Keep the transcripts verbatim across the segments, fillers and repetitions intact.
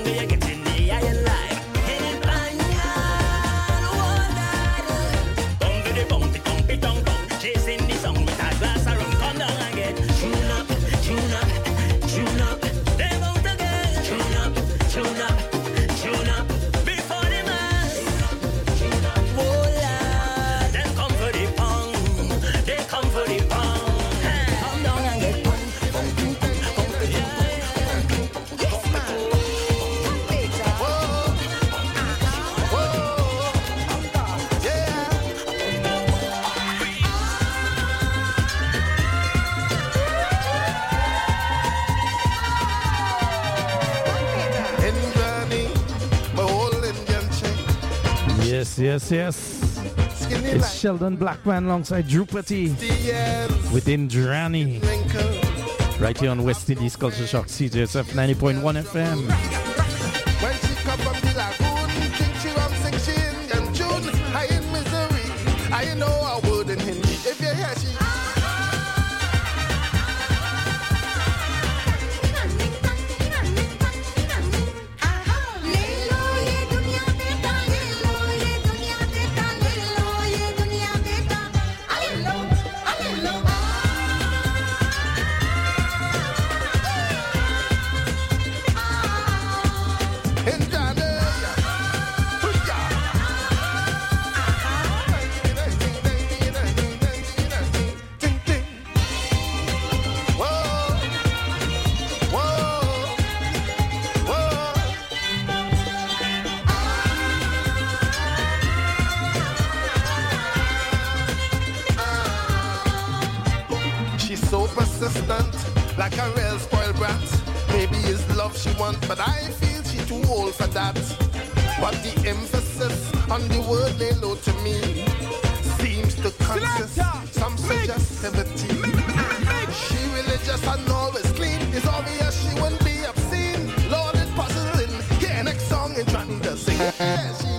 Yes, yes. It's Sheldon Blackman alongside Drupati with Indrani. Right here on West Indies Culture Shock, C J S F ninety point one F M. When she come from the lagoon, think she rum, sing she in and June. I in misery, I know I wouldn't hint if you hear she. Like a real spoiled brat. Maybe it's love she wants, but I feel she too old for that. But the emphasis on the word lay low to me seems to consist some suggestivity. She religious and always clean. It's obvious she wouldn't be obscene. Lord, it's puzzling. Yeah, next song and trying to sing. Yeah, she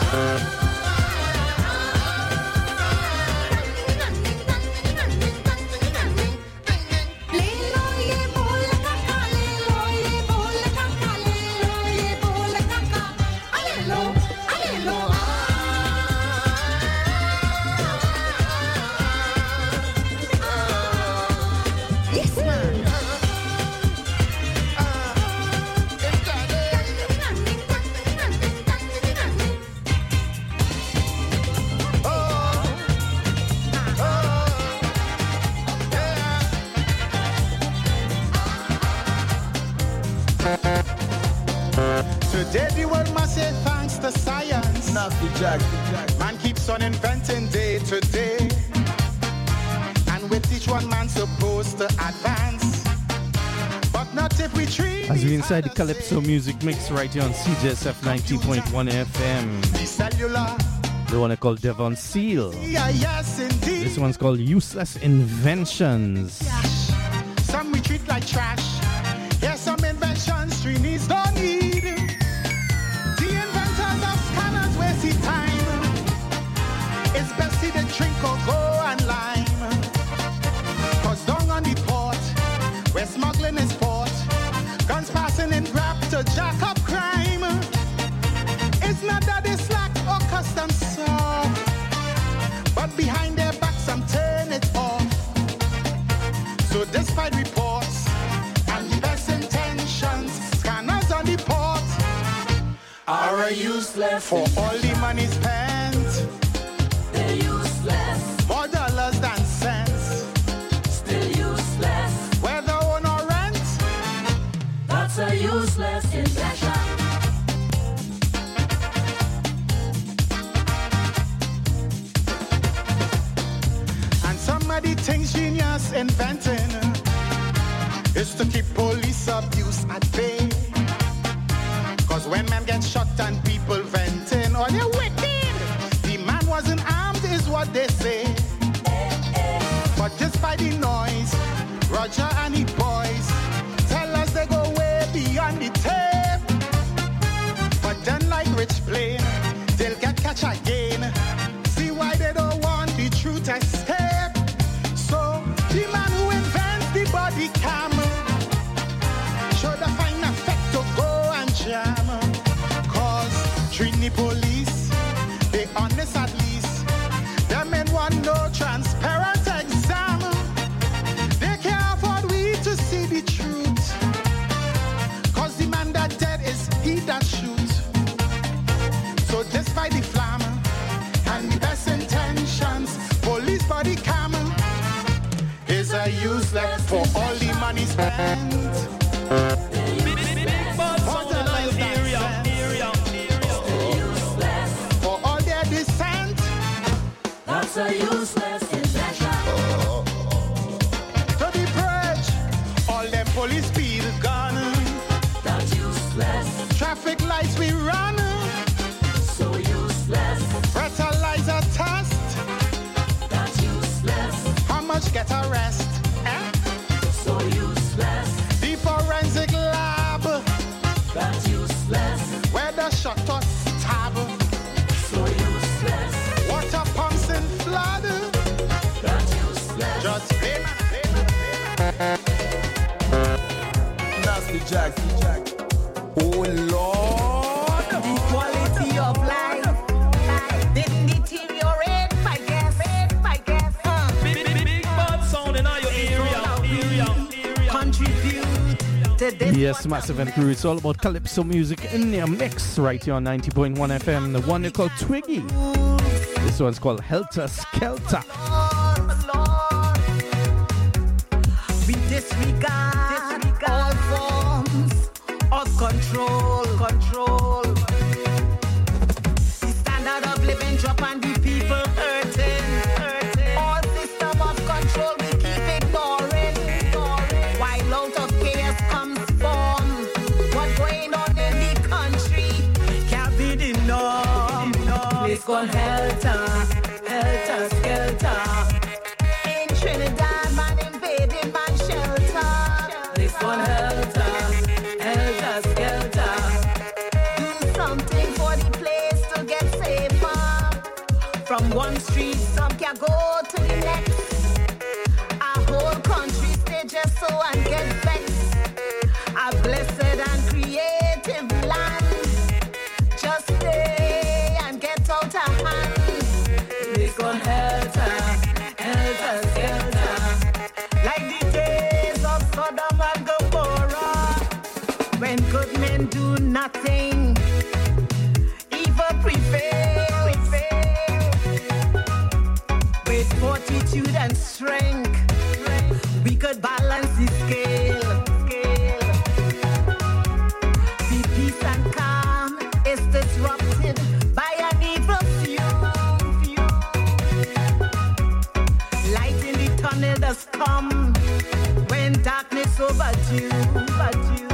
Jack, Jack. Man keeps on inventing day to day, and with each one man supposed to advance, but not if we treat. As we inside the Calypso music mix right here on C J S F ninety point one F M. The cellular. The one I call Devon Seal. Yeah, yes, indeed. This one's called Useless Inventions. Yash. Some we treat like trash. Here's some inventions three needs don't need. See time. It's best see the drink or go and lime. Cause down on the port, where smuggling is port, guns passing in grab to jack up crime. It's not that it's slack or custom soft, but behind their backs I'm turning it off. So despite reports and the best intentions, scanners on the port are useless for all the money spent. They're useless. More dollars than cents. Still useless. Whether own or rent, that's a useless invention. And some of the things genius inventing is to keep police abuse at bay. Cause when man gets shot and people venting, oh they're wicked. The man wasn't armed is what they say. But just by the noise, Roger and his boys tell us they go way beyond the tape. But then like Rich Plain, they'll get catch again. See why they don't want the truth escape. So the man who invents the body cam should have find effect to go and jam. the police, they honest at least. Them men want no transparent exam. They can't afford we to see the truth. Cause the man that dead is he that shoot. So despite the flamme and the best intentions, police body cam is a useless for all the money spent. Big, big, big bad sound in our area, area, area. For all their descent, That's a useless invention. to the bridge, all them police speed gone. That's useless. Traffic lights we run, So useless. fertilizer test. That's useless. How much get arrest? Eh? So useless. The forensic lab, That's useless. where the shot us stab. So useless. Water pumps in flood. That's useless. Just blame it, blame it, blame it. Nasty Jack, Jack. Oh Lord. The quality of life didn't deteriorate, I guess. I guess. Uh, Big, big, big bad sound in our area, area, area. contribute to this. Yes, Massive and Crew. It's all about calypso music in their mix right here on ninety point one F M. The one they call Twiggy. This one's called Helter Skelter. Lord, we disregard all forms of control. Control. The standard of living drop and the people hurting. hurting. All system of control we keep ignoring. ignoring. While out of chaos comes form. What's going on in the country can't be the norm. It's called helter, helter skelter. In Trinidad, man invading man shelter. It's called helter, helter skelter. Do something for the place to get safer. From one street, some can go to the next. Our whole country stay just so and get vexed. A blessed and creative land. Just stay and get out of hand. This one helter, helter skelter. Like the days of Sodom and Gomorrah. When good men do nothing, evil prevail. With fortitude and strength, we could balance the scale. scale. The peace and calm is disrupted by an evil few. Light in the tunnel does come when darkness overdue. overdue.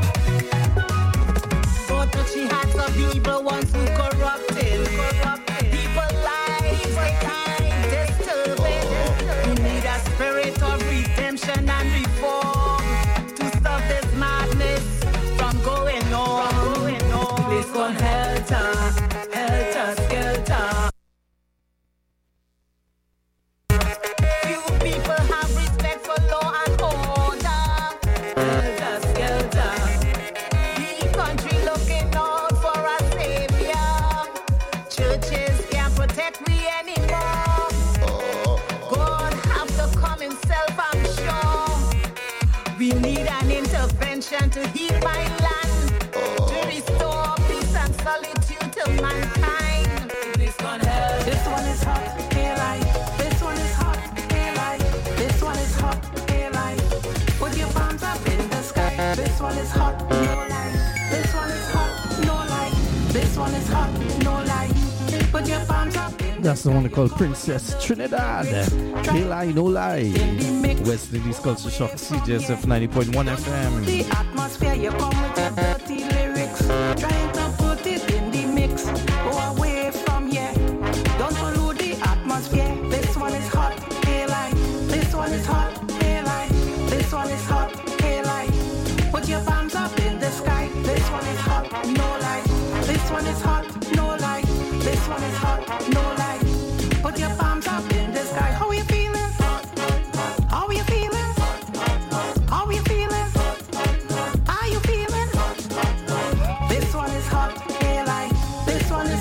So touchy hearts of evil ones who corrupted. corrupted. People lives they kind disturbing. We need a spirit of redemption and reform to stop this madness from going on. Going on. This one helter, helter skelter. Few people have respect for law and order. Helter skelter. The country looking out for a savior. Churches can't protect me anymore. God have to come himself, I'm sure. We need an intervention to heal my land, to restore peace and solitude to mankind. This one help. This one is hot, daylight. This one is hot, daylight. This one is hot, daylight. Put your palms up in the sky. This one is hot, no light. This one is hot, no light. This one is hot, no light. Put your palms up in the That's the one they call Princess Trinidad. Hey lie, no lie. West Indies Culture Shock, C J S F ninety point one F M. the atmosphere. You come with your dirty lyrics, trying to put it in the mix. Go away from here. Don't pollute the atmosphere. This one is hot, daylight. This one is hot, daylight. This one is hot, daylight. Put your palms up in the sky. This one is hot, no light. This one is hot, no light. This one is hot, no light. Put your palms up in the sky. How are you feeling? How are you feeling? How are you feeling? Are you feeling? This one is hot, daylight. This one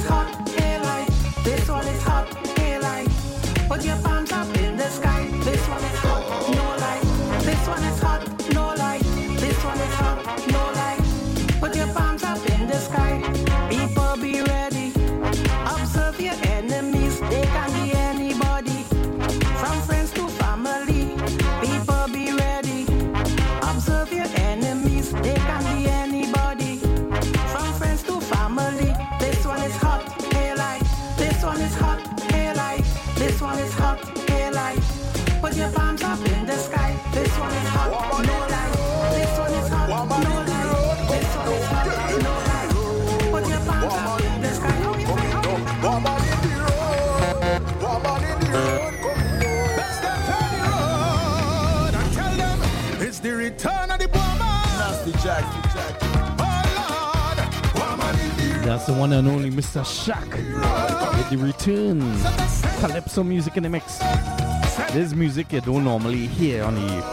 Put your palms up in the sky. This one is hot, no lie. This one is hot, no lie. This one is hot, no lie. Put your palms up in the sky. Woman in the road, woman in the road, coming on. Let's step on the road and tell them it's the return of the woman. Nasty Jack, Jack. Oh Lord, woman in the road. That's the one and only Mister Shaq with the return. Calypso music in the mix. This music you don't normally hear on the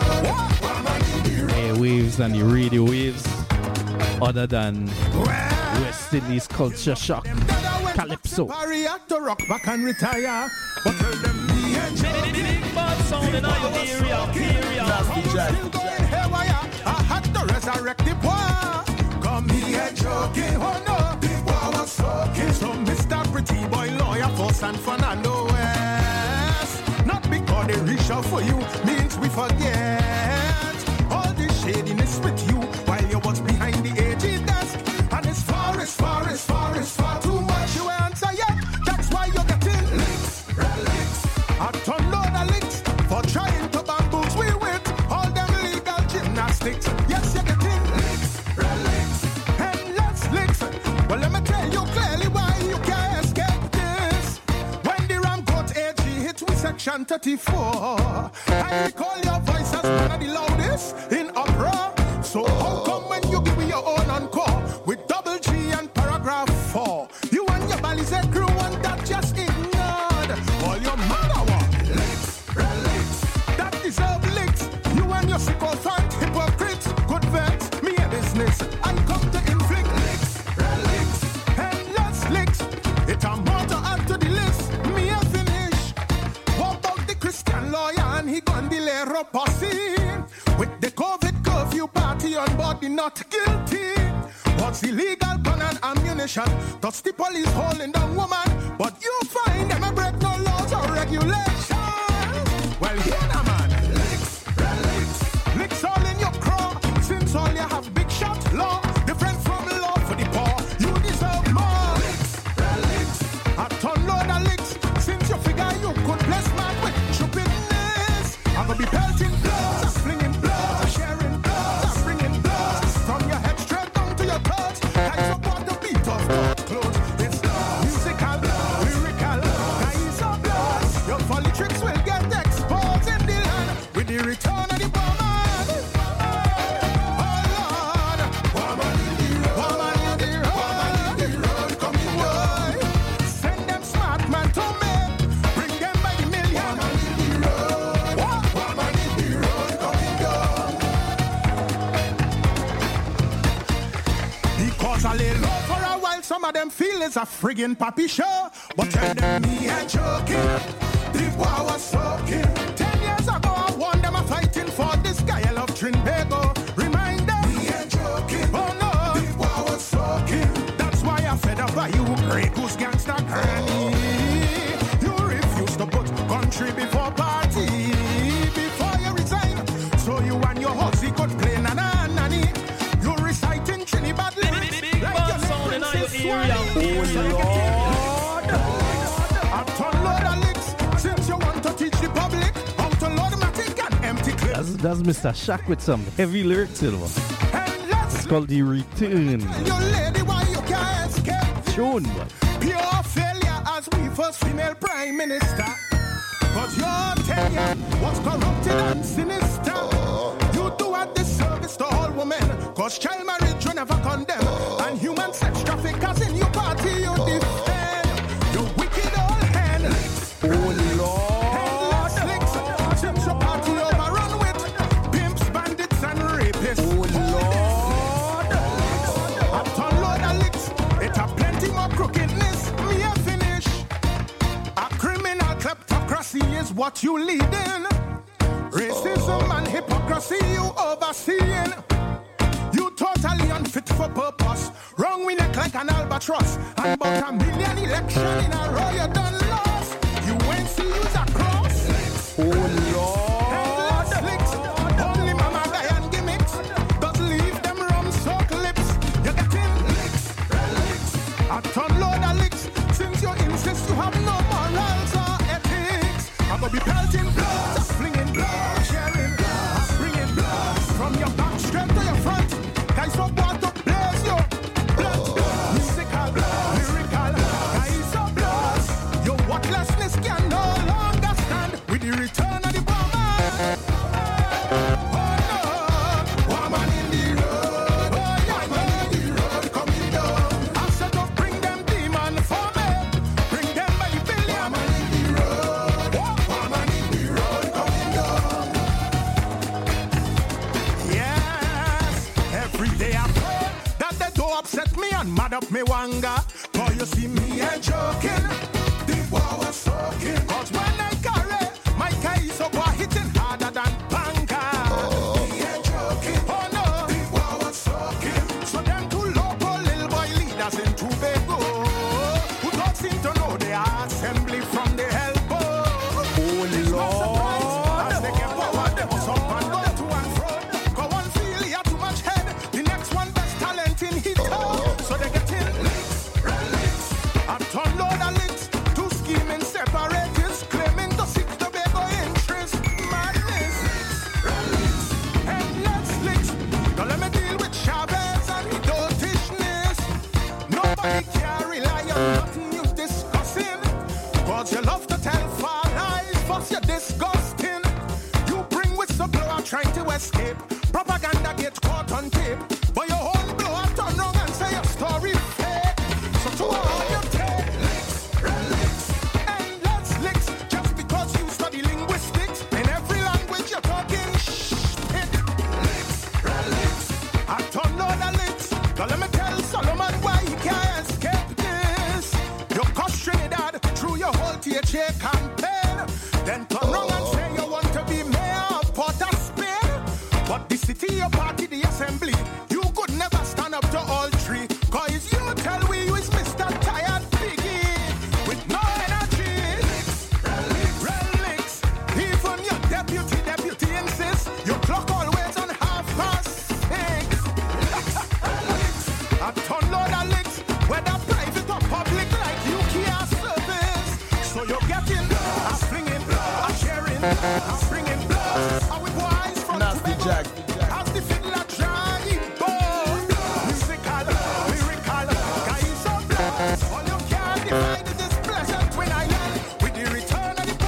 airwaves and the radio waves other than West Indies culture shock. Calypso. To rock back and retire. But tell them me and Joe. Big bad sound in our area, area. Nasty Jack, Jack. I had to resurrect the boy. Come here joking, oh no, the boy was soaking. So Mister Pretty Boy Lawyer for San Fernando West. Not because they reach out for you means we forget all the shadiness with you while you watch behind the aged desk. And it's far, it's far, it's far, it's far too much. You answer yet, that's why you're getting licks, relics. I don't know the licks for trying to bamboos we with all them legal gymnastics. Yes, you're getting licks, relics, and let's licks. Well, let me tell you clearly why you can't escape this. When the Ram Court A G hit with section thirty-four, I recall your voice as one of the loudest in uproar. So how come when you give me your own encore with double G and paragraph four, you and your Balize crew want that just ignored? All your mother want licks, relics, that deserve licks. You and your sycophant hypocrites could vex me a business and come to inflict licks, relics, and let's licks. It's a more to add to the list. Me a finish. What about the Christian lawyer and he gon' delay posse with the COVID curfew party on board the not guilty? What's illegal gun and ammunition? That's the police holding down woman, but you find them a break no laws or regulations. Well, here now, man. Licks, relics, licks all in your craw. Since all you have big shot law, different from law for the poor. You deserve more. Licks, relics, a ton load of licks. Since you figure you could bless man with stupidness, I'm gonna be pelting blood, flinging blood, sharing blood, bringing blood from your head straight down to your toes. I support the beat of blood clothes. It's musical, lyrical, guys of blood. Your folly tricks will get exposed in the land with the return of the woman. Oh Lord, woman in the road, woman in the road, woman in the road, coming boy. Send them smart man to me, bring them by the million. Woman in the road, woman in the road, coming down. Because I lay low for a while, some of them feel it's a friggin' pappy show. But tell them me ain't joking, the war was soaking. Ten years ago I won them a fighting for this guy I love Trinbago. Remind them, me ain't joking, oh no, the war was soaking. That's why I fed up by you, great goose gangster granny. You refuse to put country before party, before you resign, so you and your hussy could play nana nanny. You reciting Trinidad lyrics like your sound in our Princess area, Swahili. So you get Lord, a ton load of licks. Since you want to teach the public how to load matic and empty clips. That's, that's Mister Shaq with some heavy lyrics in one. And let's It's called The Return. your lady why you can't escape. Tune, boy. Pure failure as we first female prime minister. Cause your tenure was corrupted and sinister. You do a disservice to all women. Cause child marriage you never condemn. And human sex traffickers in your party you defend. You wicked old hand. Oh Lord. Headless licks. Since your party overrun with pimps, bandits and rapists. Oh Lord. A ton load of licks. It a plenty more crookedness. Me a finish. A criminal kleptocracy is what you leading. Racism and hypocrisy you overseeing. You totally unfit for purpose. Wrong we neck like an albatross. And about a million election in a row you done lost. You ain't see you's a cross. Oh Lord. Headless licks. Only mama guy and gimmicks. But leave them rum soak lips. You getting licks, relics. A ton load of licks. Since you insist you have no morals or ethics, I'm gonna be pelting blood, flinging upset me and mad up me wanga. But you see me ain't joking. The war was soaking. Cause when I carry, my guy is so far hitting harder than banga. Oh. Me ain't joking. Oh no. The war was soaking. So them two local little boy leaders in Tobago who don't seem to know they are assembly from the elbow. Oh Lord. As they get power, they must up and go to and fro. Go one feel he had too much head. The next one best talent in his oh. So they get in licks, relics. A ton load of licks. Two scheming separatists claiming to seek the Tobago interest. Madness. Licks, relics. Endless licks. Don't let me deal with Chavez and his dotishness. Nobody can rely on nothing you discussing. Cause you love to tell far lies, fuss you're disgusting. You bring whistleblower trying to escape. Propaganda get caught on tape. But your whole blow up turn wrong and say your story fake. So to all you take licks, relics, endless licks. Just because you study linguistics, in every language you're talking shit. Licks, relics, a ton load of licks. Now let me tell Solomon why he can't escape this. You cost Trinidad through your whole T H A campaign. Then turn wrong and say you want to be mayor of Port of Spain. But the city, your party, the assembly, you could never stand up to all three. Cause you tell we you is Mister Tired Piggy with no energy. Relics, relics. Even your deputy, deputy insists your clock always on half past six. A ton load of licks, whether private or public, like you care service. So you're getting a flinging, a sharing, a springing blood. Are we boys from Nasty Tobago? Jack. As the fiddler dry bone, musical, lyrical, guys of blood. All you can divide this pleasant twin island with the return of the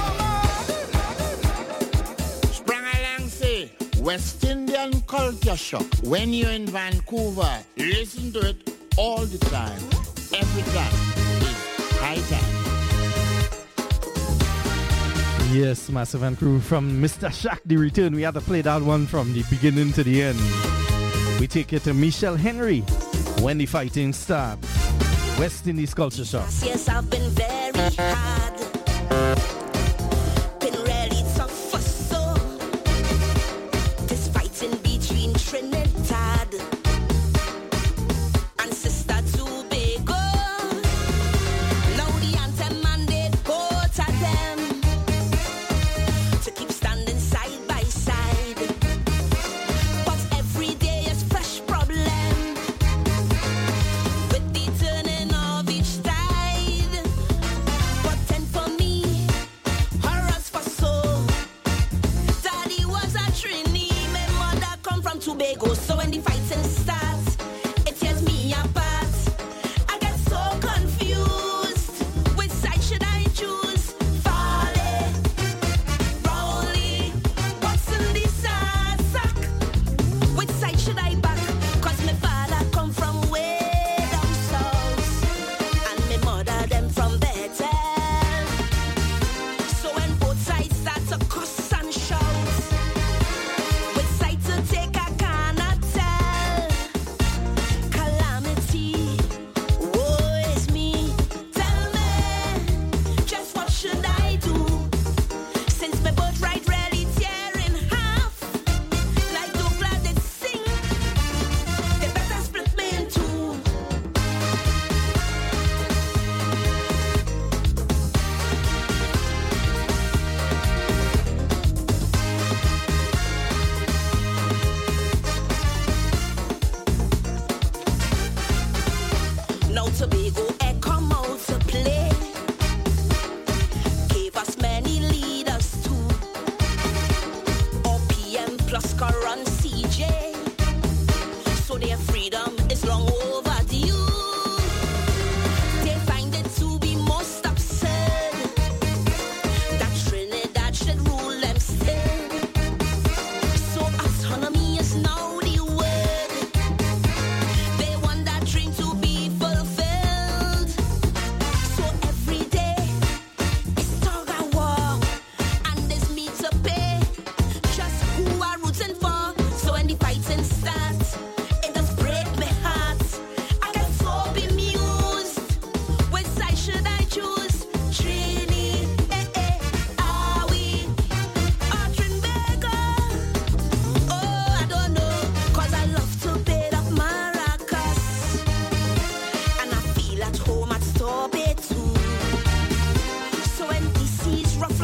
bomber. Sprang along say, West Indian culture shock. When you're in Vancouver, listen to it all the time. Every time. It's high time. Yes, Massive and Crew from Mister Shack, The Return. We had to play that one from the beginning to the end. We take it to Michelle Henry, When the Fighting Start. West Indies Culture Shock. Yes, I've been very hard. Been really tough for so. This fighting between Trinidad and Sister Tobago. Now the anthem mandate both of them to keep standing side by side. But every day is fresh problem with the turning of each tide. But then for me, or else for so. Daddy was a Trini, my mother come from Tobago. So when the fighting starts, it tears me apart. I get so confused. Which side should I choose? Farley, Rowley, what's in the sad sack? Which side should I back? Cause my father come from way down south, and my mother them from Bethel. So when both sides start to cuss and shout, which side to take I cannot tell. Calamity, woe is me. Tell me, just what should I do? Since my birthright really tear in half, like Douglas did sing, they better split me in two. Now Tobago air come out to play. Gave us many leaders too. O P M plus current C J. So their freedom is long overdue. They find it to be most absurd that Trinidad should rule them still. So autonomy is now the word. They want that dream to be fulfilled.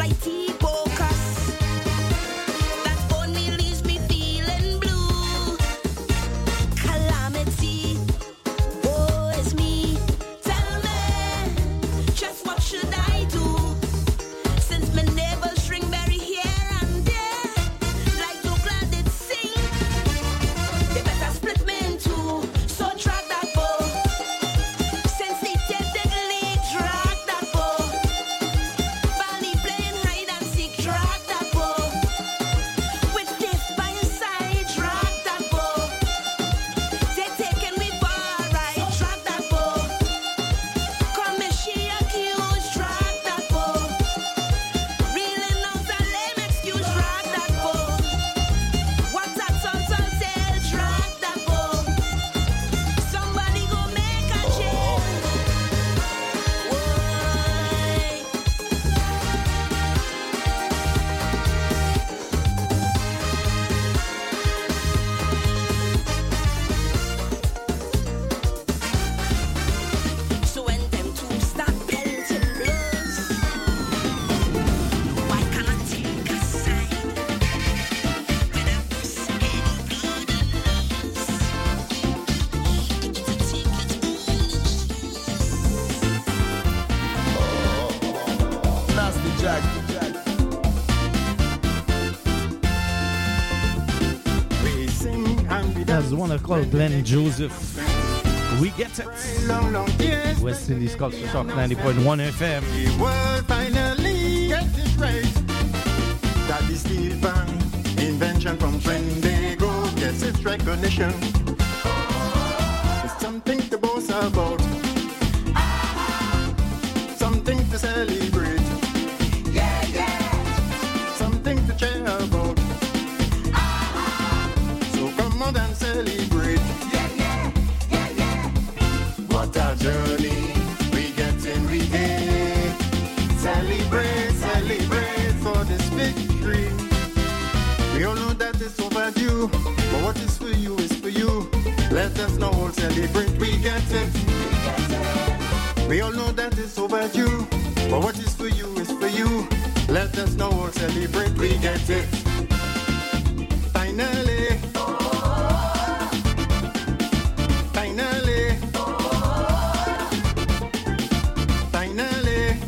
mighty focus that only leaves me feeling blue. Calamity, woe is me. Tell me, just what should I do? Since my neighbors string berry here and there, like to glad it sing. They better split me in two, so drag that bow. Since they take the lead, drag that bow. Bally playing hide and seek, drag that bow. With this by his side, drag that bow. They taking me for a ride, drag that bow. Come and she accused, drag that bow. Reeling out a lame excuse, drag that bow. What's that son son tell, drag that bow. Somebody go make a change. Why? So when them two start pelting blows, why can't I take a side? When I push any blood and nose, to take it Nasty Jack. We sing and we There's dance. one called Glenn Joseph. We get it. Long, long years. West Indies Culture Shock ninety point one F M. The world finally get it right. That the steel pan invention from Trendigo gets its recognition. It's something to boast about, something to celebrate. Yeah, yeah. Something to cheer about. So come on and celebrate. Yeah, yeah, yeah, yeah. What a journey we get every day. Celebrate, celebrate for this victory. We all know that it's overdue, but what is for you is for you. Let us now all celebrate, we get it. We all know that it's overdue, but what is for you is for you. Let us now all celebrate, we get it. Finally, finally, finally.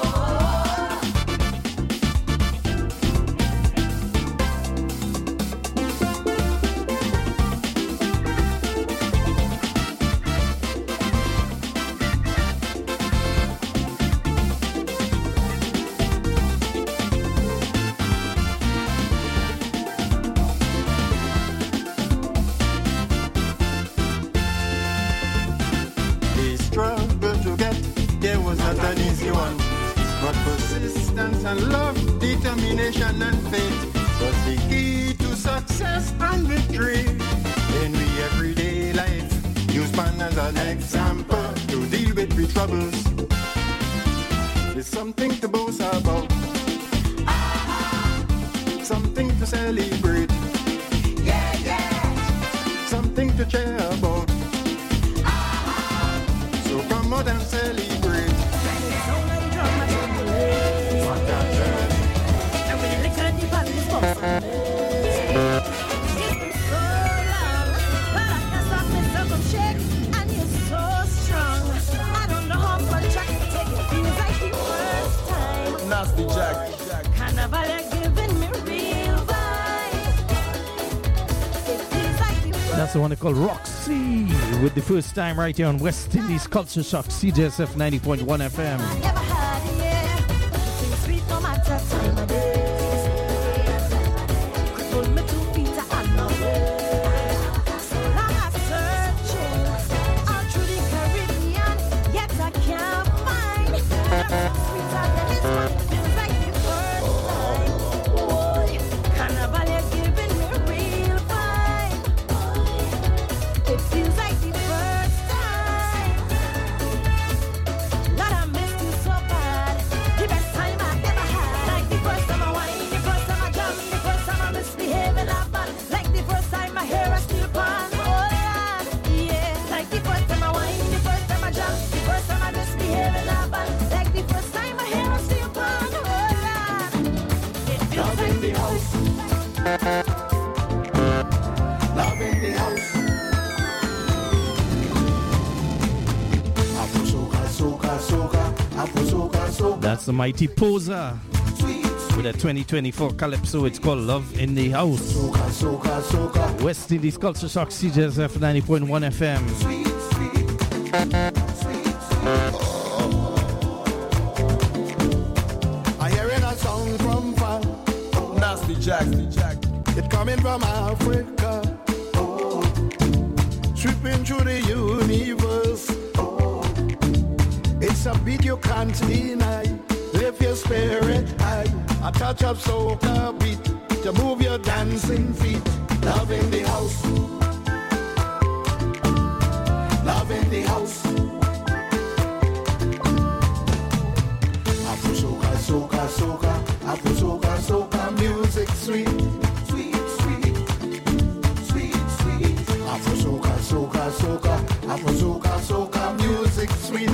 The struggle to get there was not an easy one, but persistence and love, determination and faith was the key to success and victory. In we everyday life, use pan as an example to deal with the troubles. There's something to boast about, something to celebrate. Yeah, yeah. Something to cheer about. So come out and celebrate. What a journey. Nasty Jack. That's the one they call Roxy with the first time right here on West Indies Culture Shock C J S F ninety point one F M. Feels like the first time. Lord, I miss you so bad. That's the mighty Poser with a twenty twenty-four Calypso. It's called Love in the House. West Indies Culture Shock, C J S F ninety point one F M. I hearing a song from far. Nasty Jack, Jack. It coming from Africa. Oh. Sweeping through the universe. Oh. It's a beat you can't deny. Lift your spirit high. A touch of soca beat to move your dancing feet. Love in the house. Love in the house. Afro soca, soca, soca. Afro soca, soca. Music sweet. Sweet, sweet. Sweet, sweet. Afro soca, soca, soca. Afro soca, soca. Music sweet.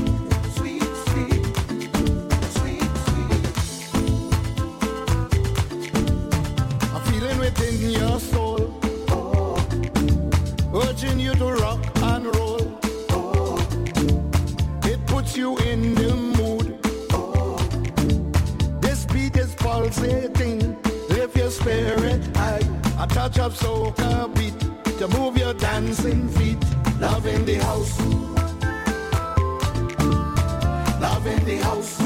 In your soul, oh. Urging you to rock and roll, oh. It puts you in the mood, oh. This beat is pulsating, lift your spirit high. A touch of soca beat to move your dancing feet. Love in the house. Love in the house.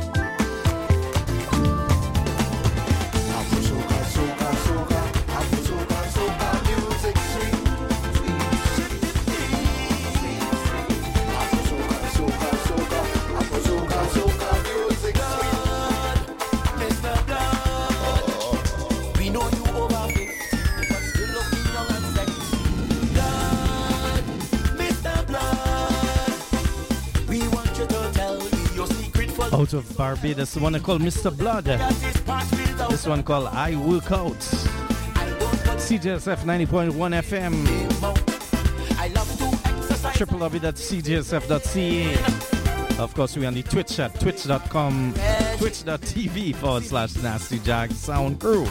Out of Barbados, the one called Mister Blood. This one called I Work Out. C J S F ninety point one F M. w w w dot c j s f dot c a. Of course, we're on the Twitch at twitch dot com, twitch dot t v forward slash Nasty Jag Sound Crew.